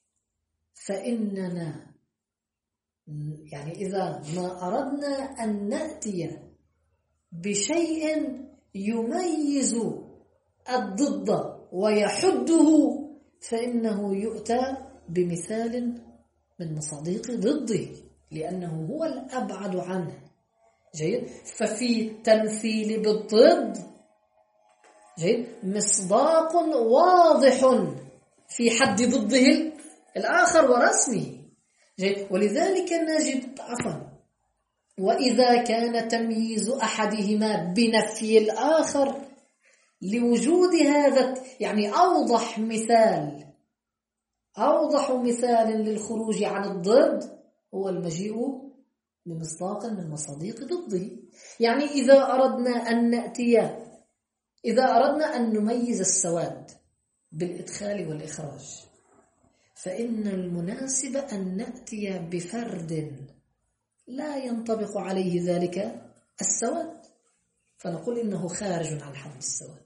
فإننا يعني إذا ما أردنا أن نأتي بشيء يميز الضد ويحده فإنه يؤتى بمثال من مصادق ضده لأنه هو الأبعد عنه. جيد. ففي التمثيل بالضد جيد مصداق واضح في حد ضده الآخر ورسمه. جيد. ولذلك نجد عفوا وإذا كان تمييز أحدهما بنفي الآخر لوجود هذا يعني أوضح مثال أوضح مثال للخروج عن الضد هو المجيء بمصداق من مصادق ضده. يعني إذا أردنا أن نأتي إذا أردنا أن نميز السواد بالإدخال والإخراج فإن المناسب أن نأتي بفرد لا ينطبق عليه ذلك السواد فنقول إنه خارج عن حد السواد.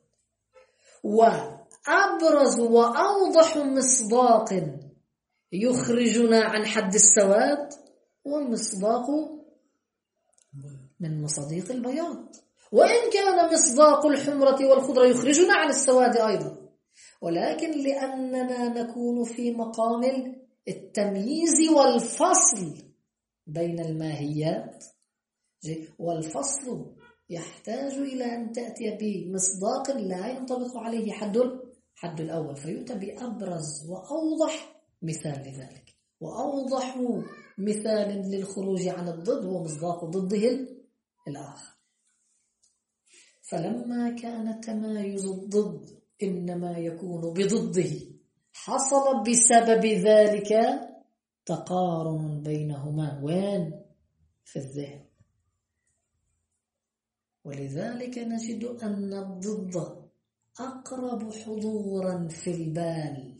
وأبرز وأوضح مصداق يخرجنا عن حد السواد والمصداق من مصادق البياض، وإن كان مصداق الحمرة والخضرة يخرجنا عن السواد أيضا، ولكن لأننا نكون في مقام التمييز والفصل بين الماهيات والفصل يحتاج إلى أن تأتي بمصداق لا ينطبق عليه حد حد الأول فيؤتى بأبرز وأوضح مثال لذلك. وأوضح مثال للخروج عن الضد هو مصداق ضده الآخر. فلما كان تمايز الضد إنما يكون بضده حصل بسبب ذلك تقارن بينهما وين في الذهن. ولذلك نجد أن الضد أقرب حضورا في البال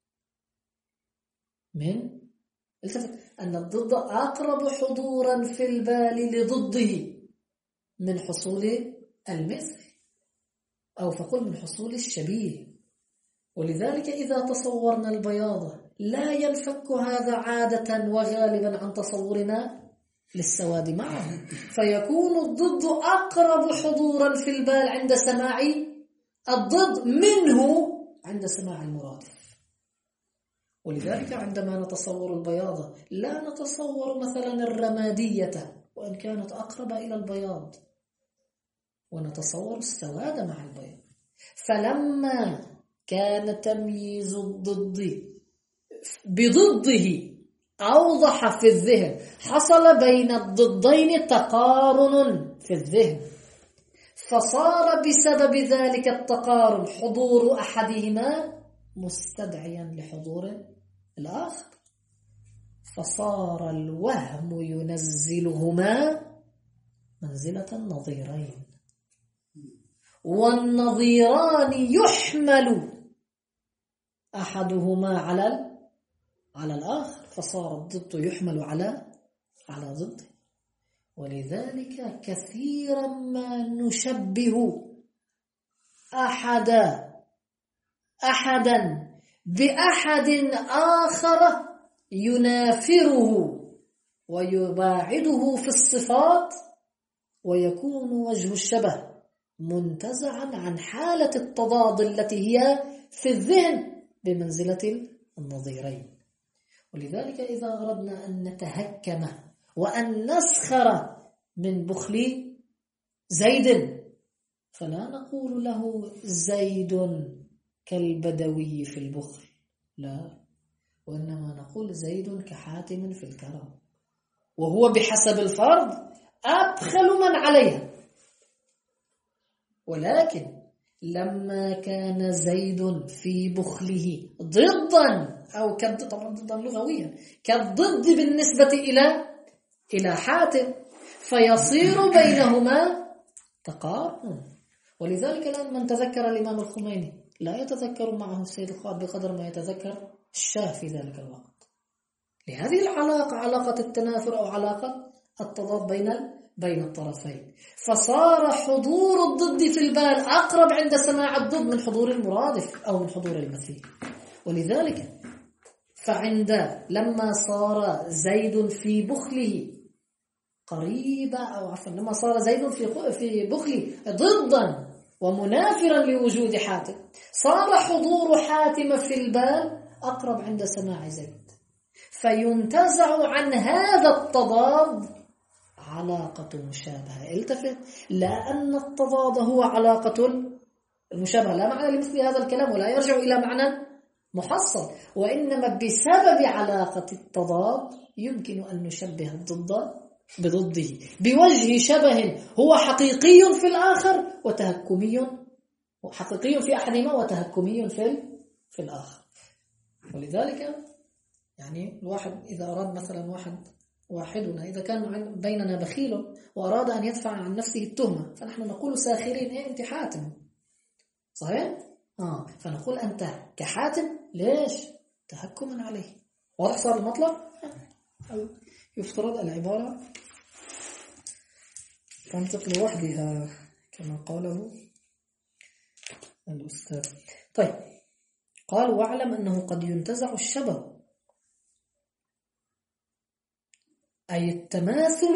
من التفت أن الضد أقرب حضورا في البال لضده من حصول المثل أو فقل من حصول الشبيه. ولذلك إذا تصورنا البياض لا ينفك هذا عادة وغالبا عن تصورنا للسواد معه فيكون الضد أقرب حضورا في البال عند سماع الضد منه عند سماع المرادف. ولذلك عندما نتصور البياض لا نتصور مثلا الرمادية وإن كانت أقرب إلى البياض ونتصور السواد مع البياض. فلما كان تمييز الضد بضده أوضح في الذهن حصل بين الضدين تقارن في الذهن فصار بسبب ذلك التقارن حضور أحدهما مستدعيا لحضور الآخر فصار الوهم ينزلهما منزلة النظيرين والنظيران يحمل أحدهما على على الآخر فصار الضد يحمل على على ضده. ولذلك كثيرا ما نشبه أحد أحدا بأحد آخر ينافره ويباعده في الصفات ويكون وجه الشبه منتزعا عن حالة التضاد التي هي في الذهن بمنزلة النظيرين. ولذلك إذا أردنا أن نتهكم وأن نسخر من بخل زيد فلا نقول له زيد كالبدوي في البخل، لا، وإنما نقول زيد كحاتم في الكرم، وهو بحسب الفرض أبخل من عليها. ولكن لما كان زيد في بخله ضدا أو كالضد، طبعا ضدا لغويا، كالضد بالنسبة إلى إلى حاتم، فيصير بينهما تقارن. ولذلك الآن من تذكر الإمام الخميني لا يتذكر معه السيد القائد بقدر ما يتذكر الشاه في ذلك الوقت، لهذه العلاقة، علاقة التنافر أو علاقة التضاد بين بين الطرفين. فصار حضور الضد في البال أقرب عند سماع الضد من حضور المرادف أو من حضور المثيل. ولذلك فعند لما صار زيد في بخله قريبا، أو عفوا لما صار زيد في في بخله ضدا ومنافرا لوجود حاتم، صار حضور حاتم في البال أقرب عند سماع زيد، فينتزع عن هذا التضاد علاقة مشابهة. التفت، لأن التضاد هو علاقة المشابهة، لا معنى لمثل هذا الكلام ولا يرجع إلى معنى محصل، وإنما بسبب علاقة التضاد يمكن أن نشبه الضد بضده بوجه شبه هو حقيقي في الآخر وتهكمي، حقيقي في أحدهما وتهكمي في في الآخر. ولذلك يعني الواحد إذا أراد مثلا واحد واحدنا إذا كان بيننا بخيل وأراد أن يدفع عن نفسه التهمة، فنحن نقول ساخرين إيه أنت حاتم، صحيح؟ آه فنقول أنت كحاتم، ليش؟ تهكما عليه. واضح صار المطلب؟ يفترض العبارة تنطق لوحدها كما قاله الأستاذ. طيب، قال واعلم أنه قد ينتزع الشبه، أي التماثل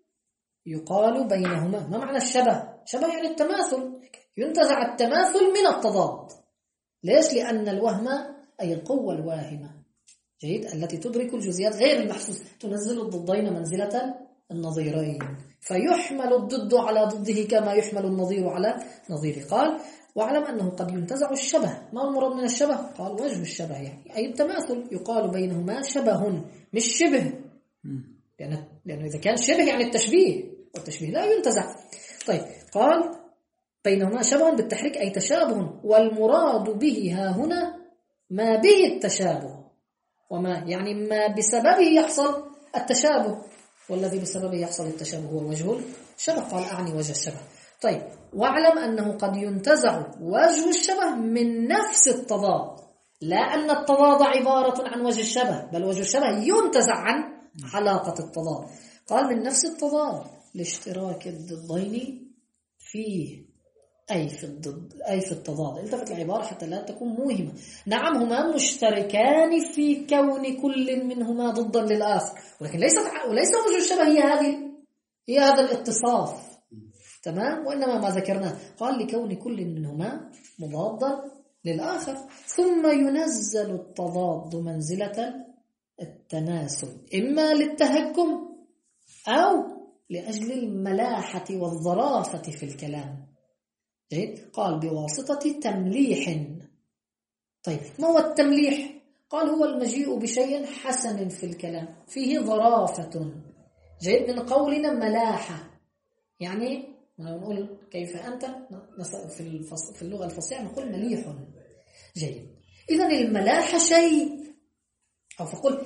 يقال بينهما. ما معنى الشبه؟ شبه يعني التماثل، ينتزع التماثل من التضاد. ليش؟ لأن الوهم أي القوة الواهمة، جيد، التي تدرك الجزئيات غير المحسوس، تنزل الضدين منزلة النظيرين، فيحمل الضد على ضده كما يحمل النظير على نظيره. قال واعلم أنه قد ينتزع الشبه. ما المراد من الشبه؟ قال وجه الشبه يعني أي التماثل، يقال بينهما شبه مش شبه، لأن لأنه إذا كان شبه يعني التشبيه، والتشبيه لا ينتزع. طيب، قال بينهما شبه بالتحريك أي تشابه، والمراد به ها هنا ما به التشابه، وما يعني ما بسببه يحصل التشابه، والذي بسببه يحصل التشابه هو وجه الشبه. قال أعني وجه الشبه. طيب، واعلم أنه قد ينتزع وجه الشبه من نفس التضاد، لا أن التضاد عبارة عن وجه الشبه، بل وجه الشبه ينتزع عن علاقة التضاد. قال من نفس التضاد لاشتراك الضدين فيه، أي في الضد أي في التضاد. التفت العبارة حتى لا تكون موهمة. نعم، هما مشتركان في كون كل منهما ضدا للآخر، ولكن ليس وليس وجه الشبه هي هذه هي هذا الاتصاف، تمام، وإنما ما ذكرناه. قال لكون كل منهما مضادا للآخر، ثم ينزل التضاد منزلة التناسل، إما للتهكم أو لأجل الملاحة والظرافة في الكلام. جيد. قال بواسطة تمليح. طيب، ما هو التمليح؟ قال هو المجيء بشيء حسن في الكلام فيه ظرافة. جيد. من قولنا ملاحة يعني نقول كيف أنت في في اللغة الفصيحة نقول مليح. جيد. إذن الملاحة شيء، أو فقل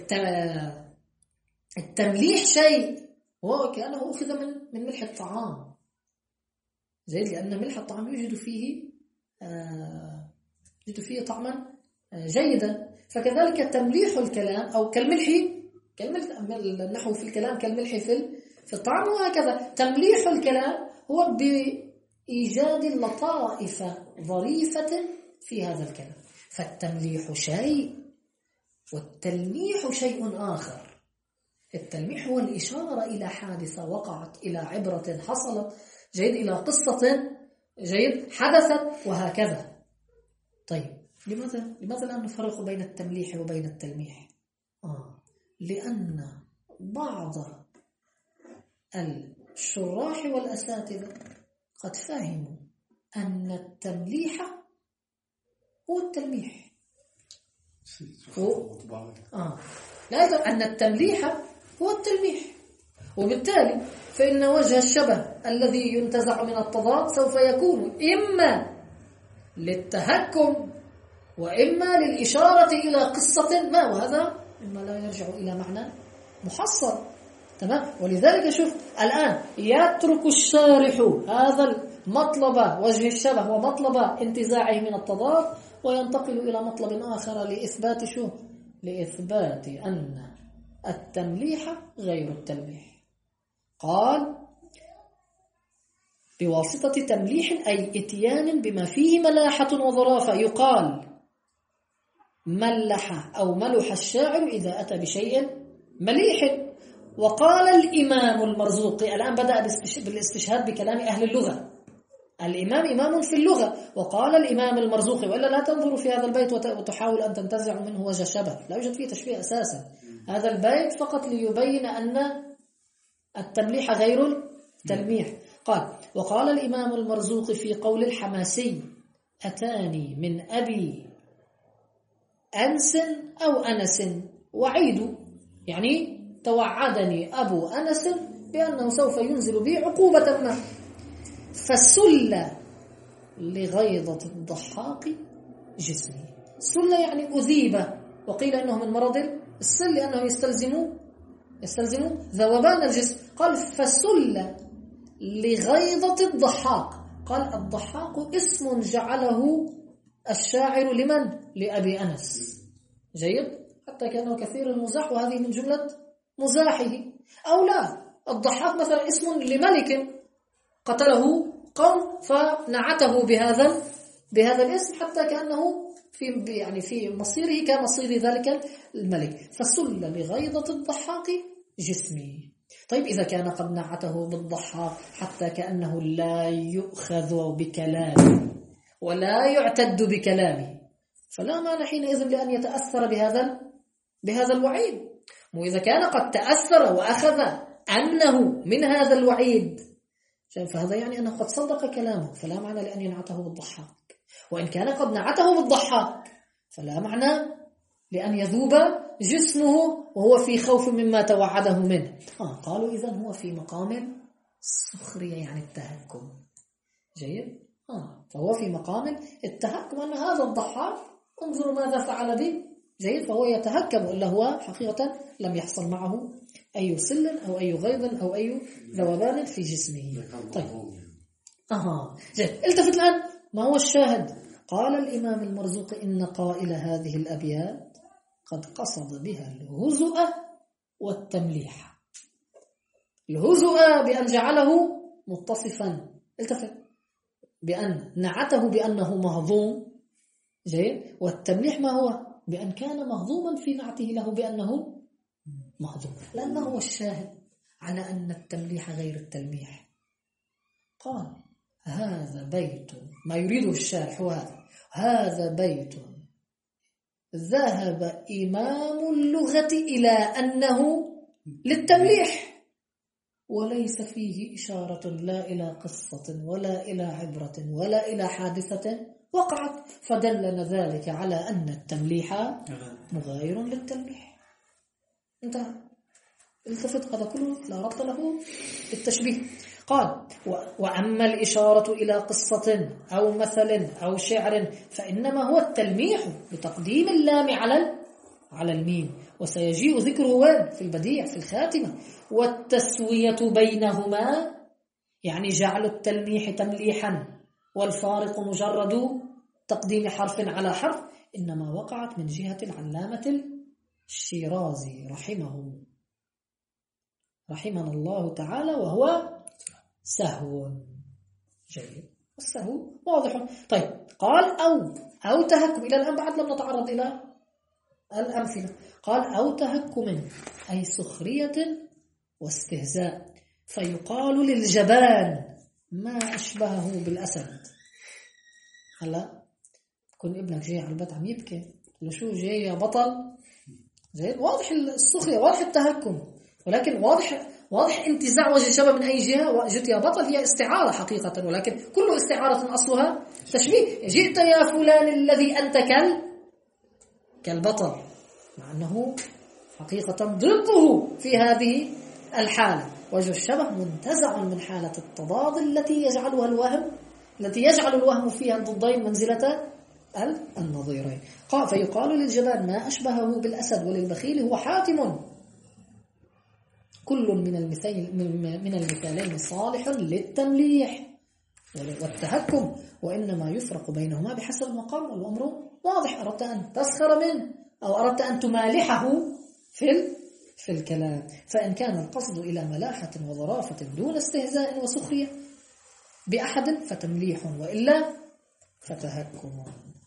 التمليح شيء، وهو كأنه أخذ من من ملح الطعام. زين، لأن ملح الطعام يوجد فيه آه يوجد فيه طعما آه جيدا، فكذلك تمليح الكلام أو كالملح كالملح النحو في الكلام كالملح في في الطعام، وهكذا تمليح الكلام هو بإيجاد لطائف ظريفة في هذا الكلام. فالتمليح شيء والتلميح شيء آخر. التلميح هو الإشارة إلى حادثة وقعت، إلى عبرة حصلت، جيد، إلى قصة جيد، حدثت وهكذا. طيب لماذا لماذا لا نفرق بين التمليح وبين التلميح؟ آه لأن بعض الشراح والأساتذة قد فهموا أن التمليح هو التلميح. هو آه لا أن التمليح هو التلميح، وبالتالي فإن وجه الشبه الذي ينتزع من التضاد سوف يكون إما للتهكم وإما للإشارة إلى قصة ما، وهذا إما لا يرجع إلى معنى محصل. تمام. ولذلك شوف الآن يترك الشارح هذا المطلب وجه الشبه ومطلب انتزاعه من التضاد وينتقل إلى مطلب آخر لإثبات شو؟ لإثبات أن التمليح غير التلميح. قال بواسطة تمليح أي إتيان بما فيه ملاحة وظرافة. يقال ملح أو ملح الشاعر إذا أتى بشيء مليح. وقال الإمام المرزوقي، الآن بدأ بالاستشهاد بكلام أهل اللغة، الإمام إمام في اللغة، وقال الإمام المرزوقي، وإلا لا تنظر في هذا البيت وتحاول أن تنتزع منه وجه شبه، لا يوجد فيه تشبيه أساسا. هذا البيت فقط ليبين أن التمليح غير التلميح. قال وقال الإمام المرزوقي في قول الحماسي أتاني من أبي أنس أو أنس وعيد، يعني توعدني أبو أنس بأنه سوف ينزل بي عقوبة ما، فسل لغيظة الضحاك جسمي. سل يعني أذيب، وقيل أنه من مرض السل لأنه يستلزم يستلزم ذوبان الجسم. قال فسل لغيظة الضحاك. قال الضحاك اسم جعله الشاعر لمن؟ لأبي أنس. جيد، حتى كأنه كثير المزاح وهذه من جملة مزاحه. أو لا، الضحاك مثلا اسم لملك قتله قوم فنعته بهذا بهذا الاسم حتى كأنه في يعني في مصيره كمصير ذلك الملك. فسل لغيظة الضحاك جسمي. طيب إذا كان قد نعته بالضحاك حتى كأنه لا يؤخذ بكلامه ولا يعتد بكلامه، فلا مانع حينئذ لأن يتأثر بهذا بهذا الوعيد. وإذا كان قد تأثر وأخذ أنه من هذا الوعيد فهذا يعني أنه قد صدق كلامه، فلا معنى لأن ينعته بالضحاك. وإن كان قد نعته بالضحاك فلا معنى لأن يذوب جسمه وهو في خوف مما توعده منه. آه قالوا إذن هو في مقام السخرية يعني التهكم. جيد. آه فهو في مقام التهكم أن هذا الضحاك انظروا ماذا فعل به. جيد، فهو يتهكم إلا هو حقيقة لم يحصل معه أي سل أو أي غيظ أو أي ذوبان في جسمه. طيب أها جيد. التفت الآن ما هو الشاهد. قال الإمام المرزوق إن قائل هذه الأبيات قد قصد بها الهزء والتمليح. الهزء بأن جعله متصفا، التفت، بأن نعته بأنه مهضوم. جيد. والتمليح ما هو؟ بأن كان مهضوما في نعته له بأنه مهضوم، لأنه هو الشاهد على أن التمليح غير التلميح. قال هذا بيت، ما يريده الشارح هو هذا، هذا بيت ذهب إمام اللغة إلى أنه للتمليح وليس فيه إشارة لا إلى قصة ولا إلى عبرة ولا إلى حادثة وقعت، فدلنا ذلك على أن التمليح مغاير للتلميح. انتهى. التفت، هذا كله لا ربط له بالتشبيه. قال وأما الإشارة إلى قصة أو مثل أو شعر فإنما هو التلميح بتقديم اللام على على الميم، وسيجيء ذكره في البديع في الخاتمة. والتسوية بينهما يعني جعل التلميح تمليحا والفارق مجرد تقديم حرف على حرف إنما وقعت من جهة العلامة الشيرازي رحمه رحمنا الله تعالى، وهو سهو. جيد، السهو واضح. طيب قال أو أو تهكم. إلى الآن بعد لم نتعرض إلى الأمثلة. قال أو تهكم أي سخرية واستهزاء، فيقال للجبان ما أشبهه بالأسد. هلا كن ابنك جاي على البيت عم يبكي، قل له شو جاي يا بطل؟ زين، واضح السخرية، واضح التهكم، ولكن واضح واضح انتزاع وجه الشبه من أي جهة. جئت يا بطل هي استعارة حقيقة، ولكن كل استعارة أصلها تشبيه. جئت يا فلان الذي أنت كال كالبطل، مع أنه حقيقة ضده في هذه الحالة. وجه الشبه منتزع من حالة التضاد التي يجعلها الوهم التي يجعل الوهم فيها الضدين منزلة النظيرين. فيقال للجبان ما أشبهه بالأسد، وللبخيل هو حاتم. كل من المثال من المثالين صالح للتمليح والتهكم، وإنما يفرق بينهما بحسب المقام والأمر واضح. أردت أن تسخر منه أو أردت أن تمالحه في في الكلام، فإن كان القصد إلى ملاحة وظرافة دون استهزاء وسخرية بأحد فتمليح، وإلا فتهكم.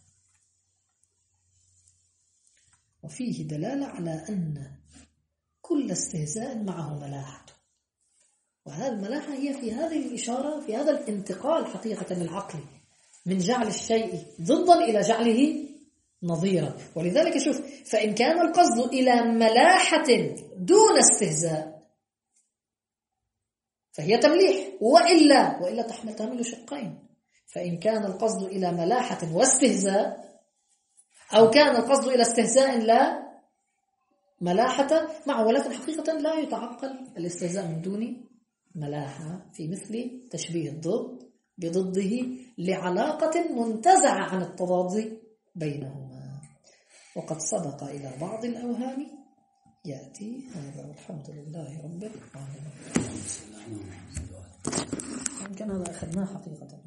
وفيه دلالة على أن كل استهزاء معه ملاحة، وهذه الملاحة هي في هذه الإشارة، في هذا الانتقال حقيقة العقلي من جعل الشيء ضدا إلى جعله نظيرا. ولذلك شوف، فإن كان القصد إلى ملاحة دون استهزاء فهي تمليح، وإلا وإلا تحمل تحمل شقين. فإن كان القصد إلى ملاحة واستهزاء، أو كان القصد إلى استهزاء لا ملاحة معه، ولكن حقيقة لا يتعقل الاستهزاء من دون ملاحة، في مثل تشبيه الضد بضده لعلاقة منتزعة عن التضاد بينهما. وقد سبق إلى بعض الأوهام يأتي هذا، والحمد لله رب العالمين. يمكن هذا أخذناه حقيقة.